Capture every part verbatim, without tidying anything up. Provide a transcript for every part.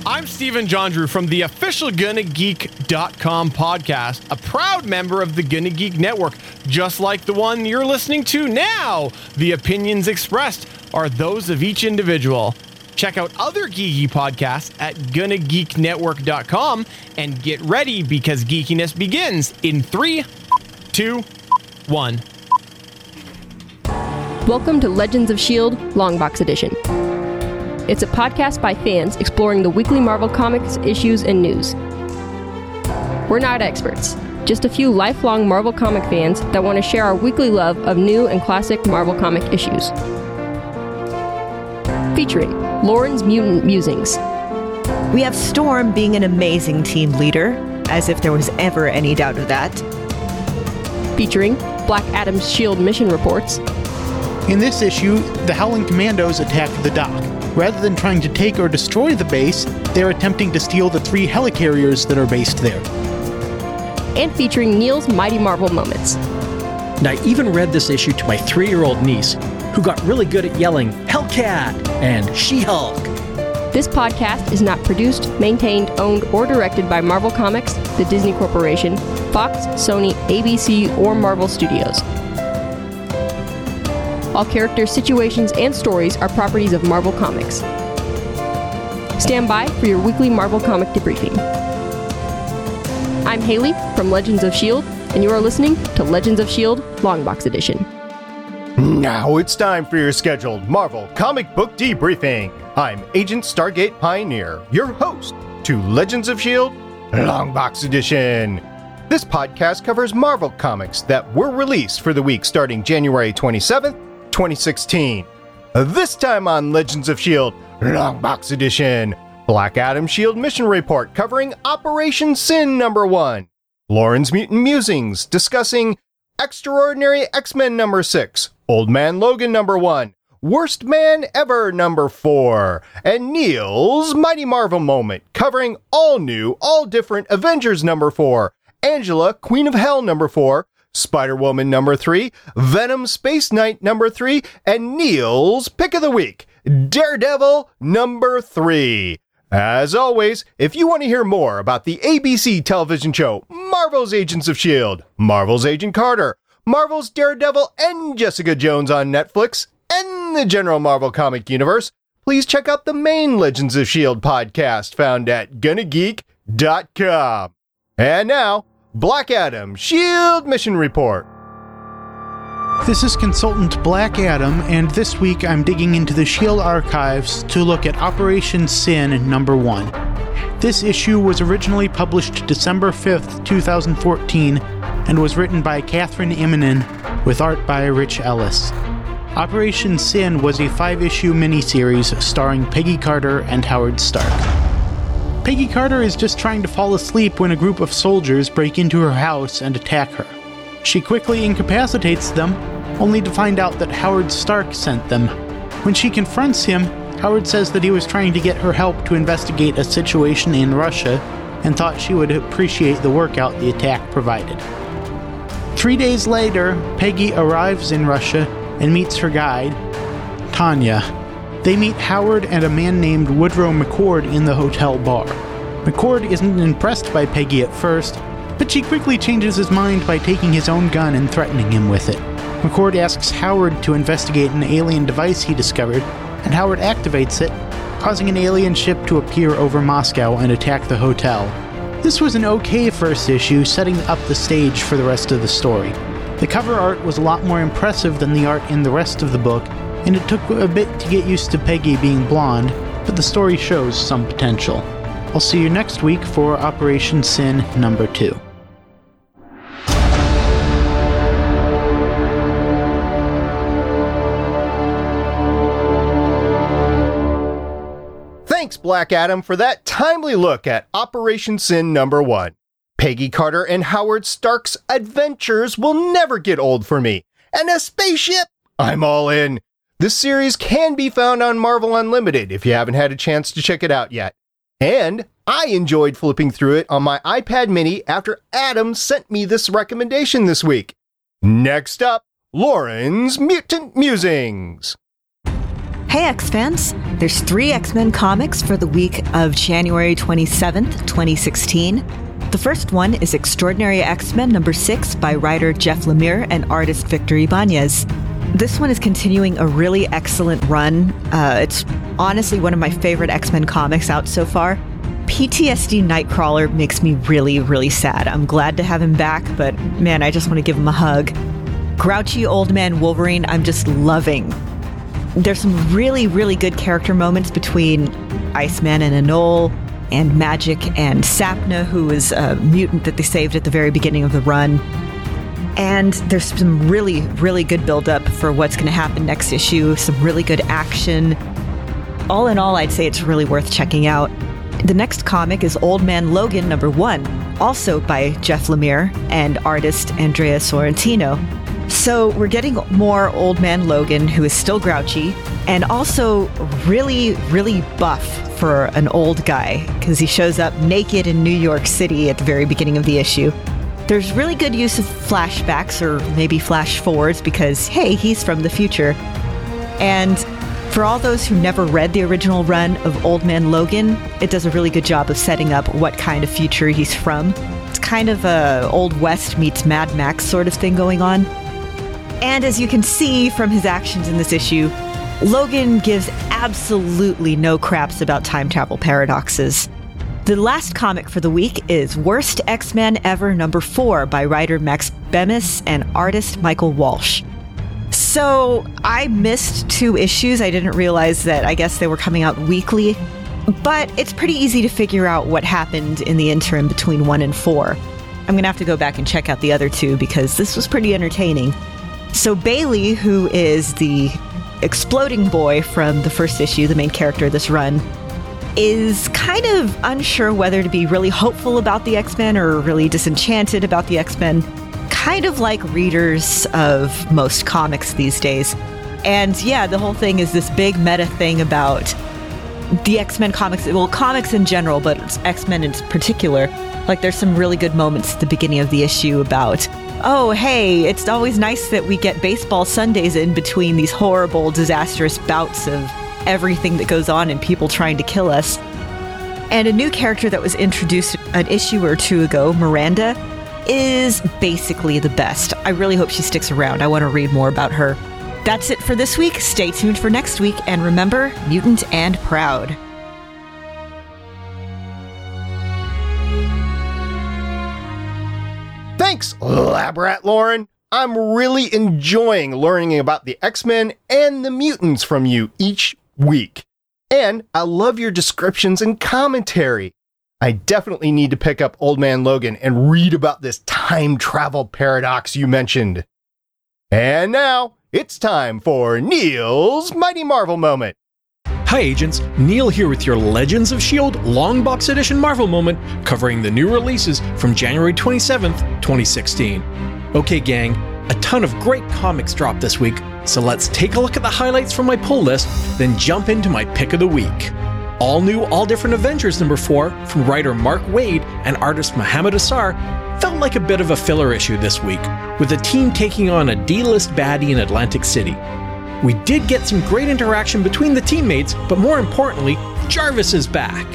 I'm Stephen John Drew from the official Gonna Geek dot com podcast, a proud member of the Gonna Geek Network, just like the one you're listening to now. The opinions expressed are those of each individual. Check out other geeky podcasts at Gonna Geek Network dot com and get ready because geekiness begins in three, two, one. Welcome to Legends of S H I E L D Longbox Edition. It's a podcast by fans exploring the weekly Marvel Comics issues and news. We're not experts, just a few lifelong Marvel comic fans that want to share our weekly love of new and classic Marvel comic issues. Featuring Lauren's Mutant Musings. We have Storm being an amazing team leader, as if there was ever any doubt of that. Featuring Black Adam's S H I E L D mission reports. In this issue, the Howling Commandos attack the dock. Rather than trying to take or destroy the base, they're attempting to steal the three helicarriers that are based there. And featuring Neil's Mighty Marvel moments. And I even read this issue to my three-year-old niece, who got really good at yelling, Hellcat and She-Hulk. This podcast is not produced, maintained, owned, or directed by Marvel Comics, the Disney Corporation, Fox, Sony, A B C, or Marvel Studios. All characters, situations, and stories are properties of Marvel Comics. Stand by for your weekly Marvel comic debriefing. I'm Haley from Legends of S H I E L D, and you are listening to Legends of S H I E L D Longbox Edition. Now it's time for your scheduled Marvel comic book debriefing. I'm Agent Stargate Pioneer, your host to Legends of S H I E L D Longbox Edition. This podcast covers Marvel comics that were released for the week starting January twenty-seventh, twenty sixteen. This time on Legends of S H I E L D Longbox Edition, Black Adam S H I E L D Mission Report covering Operation Sin number one, Lauren's Mutant Musings discussing Extraordinary X-Men number six, Old Man Logan number one, Worst Man Ever number four, and Neil's Mighty Marvel Moment covering all new, all different Avengers number four, Angela, Queen of Hell number four, Spider-Woman number three, Venom Space Knight number three, and Neil's Pick of the Week, Daredevil number three. As always, if you want to hear more about the A B C television show Marvel's Agents of S H I E L D, Marvel's Agent Carter, Marvel's Daredevil and Jessica Jones on Netflix, and the general Marvel comic universe, please check out the main Legends of S H I E L D podcast found at Gonna Geek dot com. And now, Black Adam S H I E L D Mission Report. This is Consultant Black Adam, and this week I'm digging into the S H I E L D archives to look at Operation Sin number one. This issue was originally published December fifth, twenty fourteen, and was written by Catherine Immonen with art by Rich Ellis. Operation Sin was a five-issue miniseries starring Peggy Carter and Howard Stark. Peggy Carter is just trying to fall asleep when a group of soldiers break into her house and attack her. She quickly incapacitates them, only to find out that Howard Stark sent them. When she confronts him, Howard says that he was trying to get her help to investigate a situation in Russia and thought she would appreciate the workout the attack provided. Three days later, Peggy arrives in Russia and meets her guide, Tanya. They meet Howard and a man named Woodrow McCord in the hotel bar. McCord isn't impressed by Peggy at first, but she quickly changes his mind by taking his own gun and threatening him with it. McCord asks Howard to investigate an alien device he discovered, and Howard activates it, causing an alien ship to appear over Moscow and attack the hotel. This was an okay first issue, setting up the stage for the rest of the story. The cover art was a lot more impressive than the art in the rest of the book, and it took a bit to get used to Peggy being blonde, but the story shows some potential. I'll see you next week for Operation Sin number two. Thanks, Black Adam, for that timely look at Operation Sin number one. Peggy Carter and Howard Stark's adventures will never get old for me. And a spaceship? I'm all in. This series can be found on Marvel Unlimited if you haven't had a chance to check it out yet. And I enjoyed flipping through it on my iPad mini after Adam sent me this recommendation this week. Next up, Lauren's Mutant Musings. Hey X-Fans! There's three X-Men comics for the week of January twenty-seventh, twenty sixteen. The first one is Extraordinary X-Men number six by writer Jeff Lemire and artist Victor Ibanez. This one is continuing a really excellent run. Uh, it's honestly one of my favorite X-Men comics out so far. P T S D Nightcrawler makes me really, really sad. I'm glad to have him back, but man, I just want to give him a hug. Grouchy Old Man Wolverine, I'm just loving. There's some really, really good character moments between Iceman and Anole, and Magik and Sapna, who is a mutant that they saved at the very beginning of the run. And there's some really, really good build-up for what's going to happen next issue, some really good action. All in all, I'd say it's really worth checking out. The next comic is Old Man Logan number one, also by Jeff Lemire and artist Andrea Sorrentino. So we're getting more Old Man Logan, who is still grouchy, and also really, really buff for an old guy, because he shows up naked in New York City at the very beginning of the issue. There's really good use of flashbacks, or maybe flash forwards, because, hey, he's from the future. And for all those who never read the original run of Old Man Logan, it does a really good job of setting up what kind of future he's from. It's kind of a Old West meets Mad Max sort of thing going on. And as you can see from his actions in this issue, Logan gives absolutely no craps about time travel paradoxes. The last comic for the week is Worst X-Men Ever number four by writer Max Bemis and artist Michael Walsh. So I missed two issues. I didn't realize that I guess they were coming out weekly, but it's pretty easy to figure out what happened in the interim between one and four. I'm going to have to go back and check out the other two because this was pretty entertaining. So Bailey, who is the exploding boy from the first issue, the main character of this run, is kind of unsure whether to be really hopeful about the X-Men or really disenchanted about the X-Men, kind of like readers of most comics these days. And yeah, the whole thing is this big meta thing about the X-Men comics, well, comics in general, but X-Men in particular. Like, there's some really good moments at the beginning of the issue about, oh, hey, it's always nice that we get baseball Sundays in between these horrible, disastrous bouts of everything that goes on and people trying to kill us. And a new character that was introduced an issue or two ago, Miranda, is basically the best. I really hope she sticks around. I want to read more about her. That's it for this week. Stay tuned for next week. And remember, mutant and proud. Thanks, Lab Rat Lauren. I'm really enjoying learning about the X-Men and the mutants from you each week. And I love your descriptions and commentary. I definitely need to pick up Old Man Logan and read about this time travel paradox you mentioned. And now, it's time for Neil's Mighty Marvel Moment. Hi agents, Neil here with your Legends of S H I E L D Long Box Edition Marvel Moment, covering the new releases from January twenty-seventh, twenty sixteen. Okay gang, a ton of great comics dropped this week, so let's take a look at the highlights from my pull list, then jump into my pick of the week. All New, All Different Avengers number four from writer Mark Waid and artist Mohammed Assar felt like a bit of a filler issue this week, with the team taking on a D-list baddie in Atlantic City. We did get some great interaction between the teammates, but more importantly, Jarvis is back.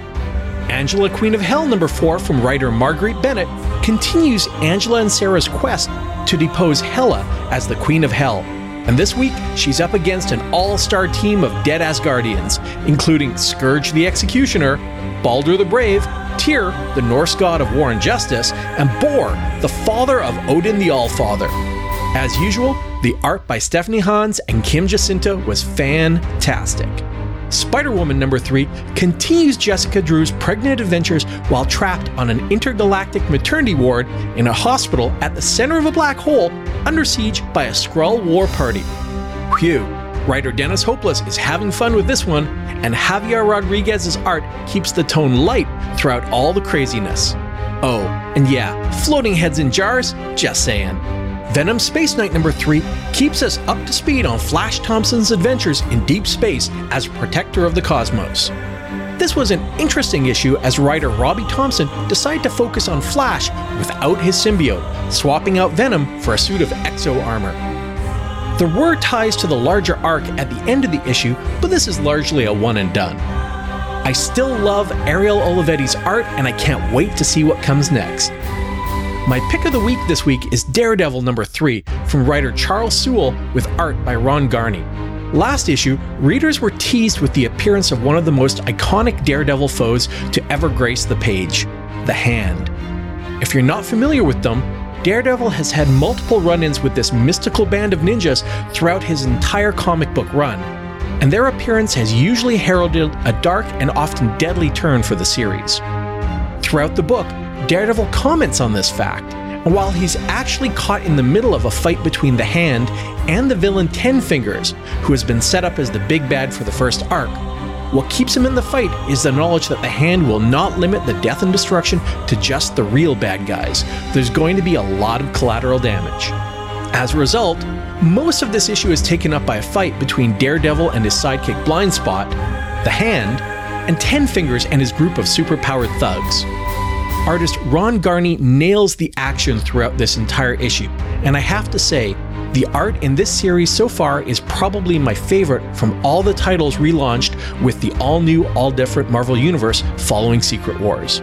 Angela, Queen of Hell number four from writer Marguerite Bennett continues Angela and Sarah's quest to depose Hela as the Queen of Hell. And this week, she's up against an all-star team of dead Asgardians, including Scourge the Executioner, Baldur the Brave, Tyr, the Norse god of war and justice, and Bor, the father of Odin the Allfather. As usual, the art by Stephanie Hans and Kim Jacinta was fantastic. Spider-Woman number three continues Jessica Drew's pregnant adventures while trapped on an intergalactic maternity ward in a hospital at the center of a black hole under siege by a Skrull war party. Phew, writer Dennis Hopeless is having fun with this one, and Javier Rodriguez's art keeps the tone light throughout all the craziness. Oh, and yeah, floating heads in jars, just saying. Venom Space Knight number three keeps us up to speed on Flash Thompson's adventures in deep space as protector of the cosmos. This was an interesting issue as writer Robbie Thompson decided to focus on Flash without his symbiote, swapping out Venom for a suit of exo armor. There were ties to the larger arc at the end of the issue, but this is largely a one and done. I still love Ariel Olivetti's art, and I can't wait to see what comes next. My pick of the week this week is Daredevil number three from writer Charles Soule with art by Ron Garney. Last issue, readers were teased with the appearance of one of the most iconic Daredevil foes to ever grace the page, the Hand. If you're not familiar with them, Daredevil has had multiple run-ins with this mystical band of ninjas throughout his entire comic book run, and their appearance has usually heralded a dark and often deadly turn for the series. Throughout the book, Daredevil comments on this fact, and while he's actually caught in the middle of a fight between the Hand and the villain Ten Fingers, who has been set up as the big bad for the first arc, what keeps him in the fight is the knowledge that the Hand will not limit the death and destruction to just the real bad guys. There's going to be a lot of collateral damage. As a result, most of this issue is taken up by a fight between Daredevil and his sidekick Blindspot, the Hand, and Ten Fingers and his group of superpowered thugs. Artist Ron Garney nails the action throughout this entire issue, and I have to say, the art in this series so far is probably my favorite from all the titles relaunched with the all-new, all-different Marvel Universe following Secret Wars.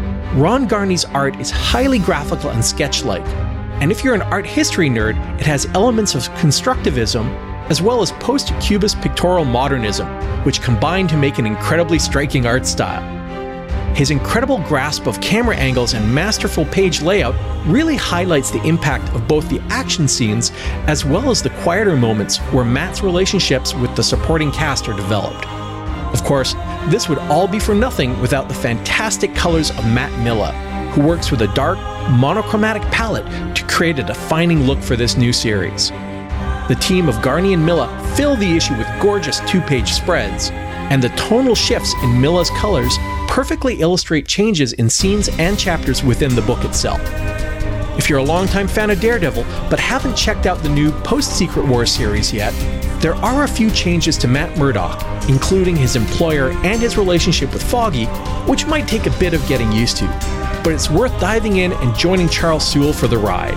Ron Garney's art is highly graphical and sketch-like, and if you're an art history nerd, it has elements of constructivism as well as post-cubist pictorial modernism, which combine to make an incredibly striking art style. His incredible grasp of camera angles and masterful page layout really highlights the impact of both the action scenes as well as the quieter moments where Matt's relationships with the supporting cast are developed. Of course, this would all be for nothing without the fantastic colors of Matt Milla, who works with a dark, monochromatic palette to create a defining look for this new series. The team of Garney and Milla fill the issue with gorgeous two-page spreads, and the tonal shifts in Milla's colors perfectly illustrate changes in scenes and chapters within the book itself. If you're a longtime fan of Daredevil but haven't checked out the new post-Secret Wars series yet, there are a few changes to Matt Murdock, including his employer and his relationship with Foggy, which might take a bit of getting used to, but it's worth diving in and joining Charles Soule for the ride.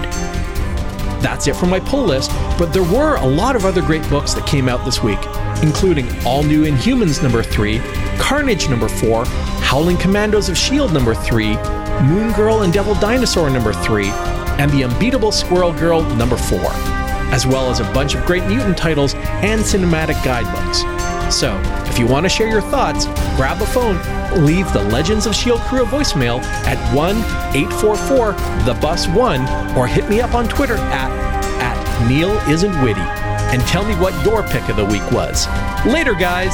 That's it for my pull list, but there were a lot of other great books that came out this week, including All New Inhumans number three, Carnage number four, Howling Commandos of S H I E L D number three, Moon Girl and Devil Dinosaur number three, and The Unbeatable Squirrel Girl number four, as well as a bunch of great mutant titles and cinematic guidebooks. So, if you want to share your thoughts, grab a phone, leave the Legends of S H I E L D crew a voicemail at one eight four four the bus one, or hit me up on Twitter at, at Neil Isn't Witty, and tell me what your pick of the week was. Later, guys!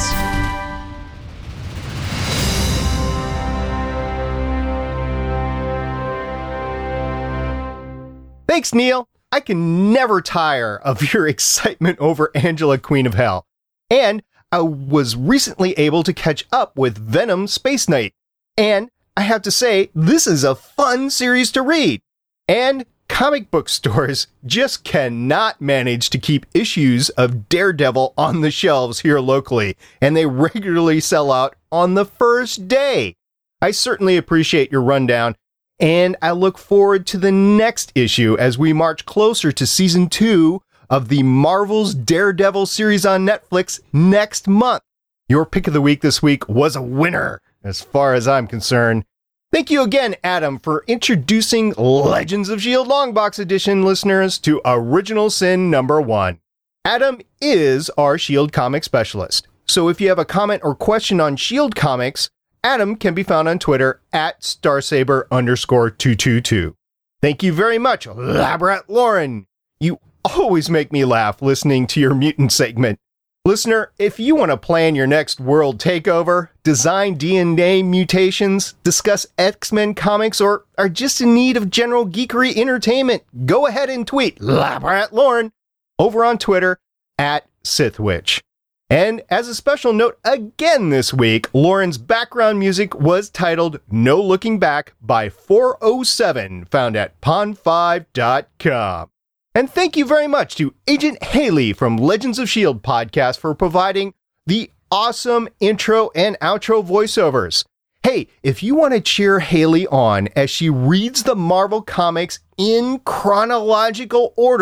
Thanks, Neil. I can never tire of your excitement over Angela, Queen of Hell. And I was recently able to catch up with Venom Space Knight. And I have to say, this is a fun series to read. And comic book stores just cannot manage to keep issues of Daredevil on the shelves here locally, and they regularly sell out on the first day. I certainly appreciate your rundown, and I look forward to the next issue as we march closer to season two of the Marvel's Daredevil series on Netflix next month. Your pick of the week this week was a winner, as far as I'm concerned. Thank you again, Adam, for introducing Legends of S H I E L D Longbox Edition listeners to Original Sin number one. Adam is our S H I E L D comic specialist, so if you have a comment or question on S H I E L D comics, Adam can be found on Twitter at Starsaber underscore 222. Thank you very much, Labrat Lauren. You always make me laugh listening to your mutant segment. Listener, if you want to plan your next world takeover, design D N A mutations, discuss X-Men comics, or are just in need of general geekery entertainment, go ahead and tweet Labrat Lauren over on Twitter at Sithwitch. And as a special note again this week, Lauren's background music was titled No Looking Back by four oh seven, found at pond five dot com. And thank you very much to Agent Haley from Legends of S H I E L D podcast for providing the awesome intro and outro voiceovers. Hey, if you want to cheer Haley on as she reads the Marvel comics in chronological order,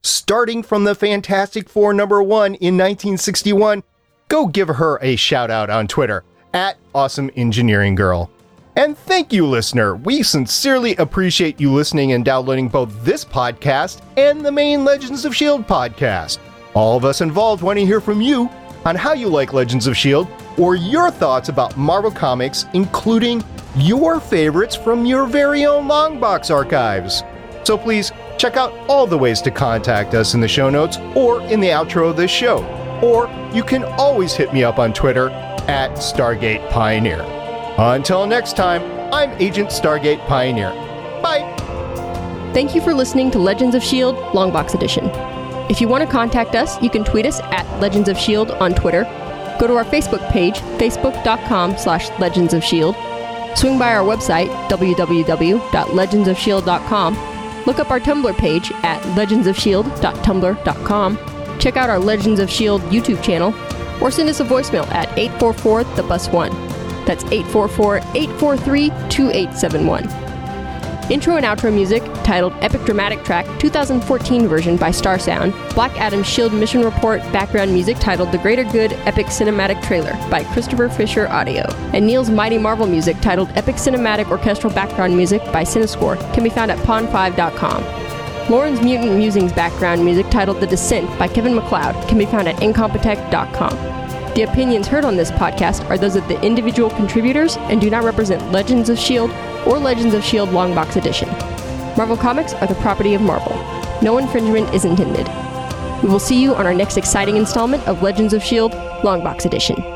starting from the Fantastic Four number one in nineteen sixty-one, go give her a shout out on Twitter, at Awesome Engineering Girl. And thank you, listener. We sincerely appreciate you listening and downloading both this podcast and the main Legends of S H I E L D podcast. All of us involved want to hear from you on how you like Legends of S H I E L D or your thoughts about Marvel Comics, including your favorites from your very own Longbox archives. So please check out all the ways to contact us in the show notes or in the outro of this show. Or you can always hit me up on Twitter at Stargate Pioneer. Until next time, I'm Agent Stargate Pioneer. Bye! Thank you for listening to Legends of S H I E L D Longbox Edition. If you want to contact us, you can tweet us at Legends of S H I E L D on Twitter, go to our Facebook page, facebook.com slash Legends of S H I E L D, swing by our website, w w w dot legends of shield dot com, look up our Tumblr page at legends of shield dot tumblr dot com, check out our Legends of S H I E L D YouTube channel, or send us a voicemail at eight four four, the bus one. That's eight four four, eight four three, two eight seven one. Intro and outro music, titled Epic Dramatic Track twenty fourteen version by Star Sound. Black Adam's S H I E L D Mission Report background music titled The Greater Good Epic Cinematic Trailer by Christopher Fisher Audio. And Neil's Mighty Marvel music titled Epic Cinematic Orchestral Background Music by Cinescore can be found at pond five dot com. Lauren's Mutant Musings background music titled The Descent by Kevin MacLeod can be found at incompetech dot com. The opinions heard on this podcast are those of the individual contributors and do not represent Legends of S H I E L D or Legends of S H I E L D Longbox Edition. Marvel Comics are the property of Marvel. No infringement is intended. We will see you on our next exciting installment of Legends of S H I E L D Longbox Edition.